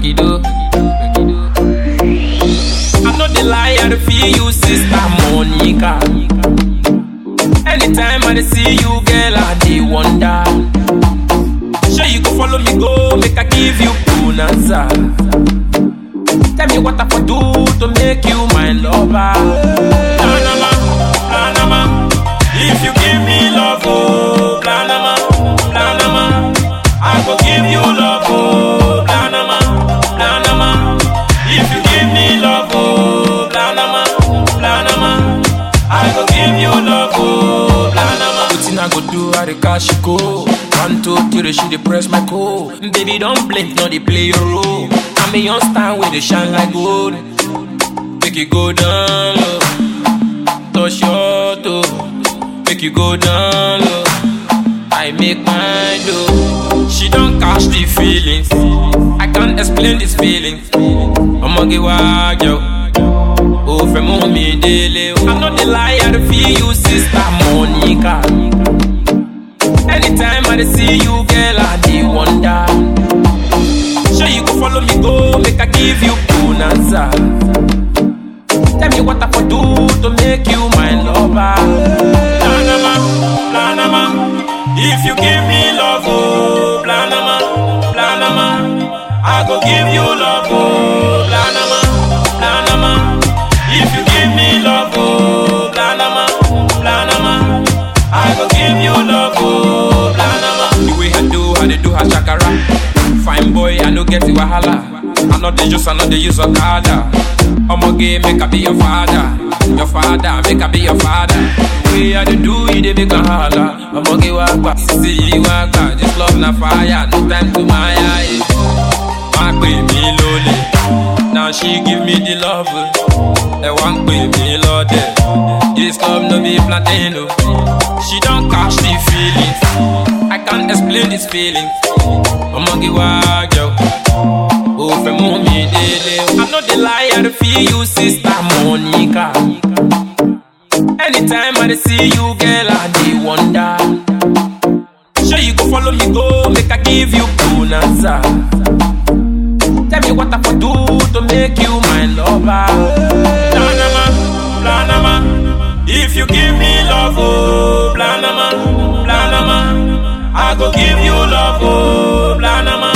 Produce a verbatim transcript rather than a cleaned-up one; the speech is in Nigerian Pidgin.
Make it do. I know the lie, I feel you, sister Monica. Anytime I see you, girl, I dey wonder. Sure you go follow me, go make I give you bonanza. Tell me what I for do to make you my lover. Planama, Planama, if you give me love, oh, Planama, Planama, I go give you love, oh, Planama, Planama, if you give me love, oh, Planama, Planama, I go give you love, oh, Planama. Wetin I go do, I dey cash go. One, two, three, she dey press my code. Baby, don't blink, no, they play your role. I'm a young star where they shine like gold. Make you go down low, touch your toe. Make you go down low, I make mine do. She don't catch the feelings, I can't explain these feelings. I'ma get wild, yo. Oh, for mommy daily. I know the lie, I feel you, sister Monica. Anytime I see you, girl, I dey wonder. Sure you go follow me, go make I give you bonanza. Tell me what I for do to make you my lover. Planama, Planama, if you give me love, oh, Planama, Planama, I go give you love, oh, Planama, Planama, if you give me love, oh, Planama, Planama, I go give you love, oh, Planama. The way I do, how they do her shakara. Fine boy, I no get the wahala. I know the juice, I know the use of Kada. I'ma gay, make I be your father. Your father, make I be your father. The way I do it, they make a holla. I'ma gay waka, see waka. This love na fire, no time to my eyes. My baby lonely, now she give me the love. They want baby lord. This love no be platino. She don't catch the feelings, I can't explain these feelings. I'ma give wild, yo. Oh, for mommy daily. I know the lie, I feel you, sister Monica. Anytime I see you, girl, I dey wonder. Sure you go follow me, go make I give you bonanza. Tell me what I for do to make you my lover. Planama, Planama, if you give me love, oh, Planama, Planama, I go give you love, oh, Planama.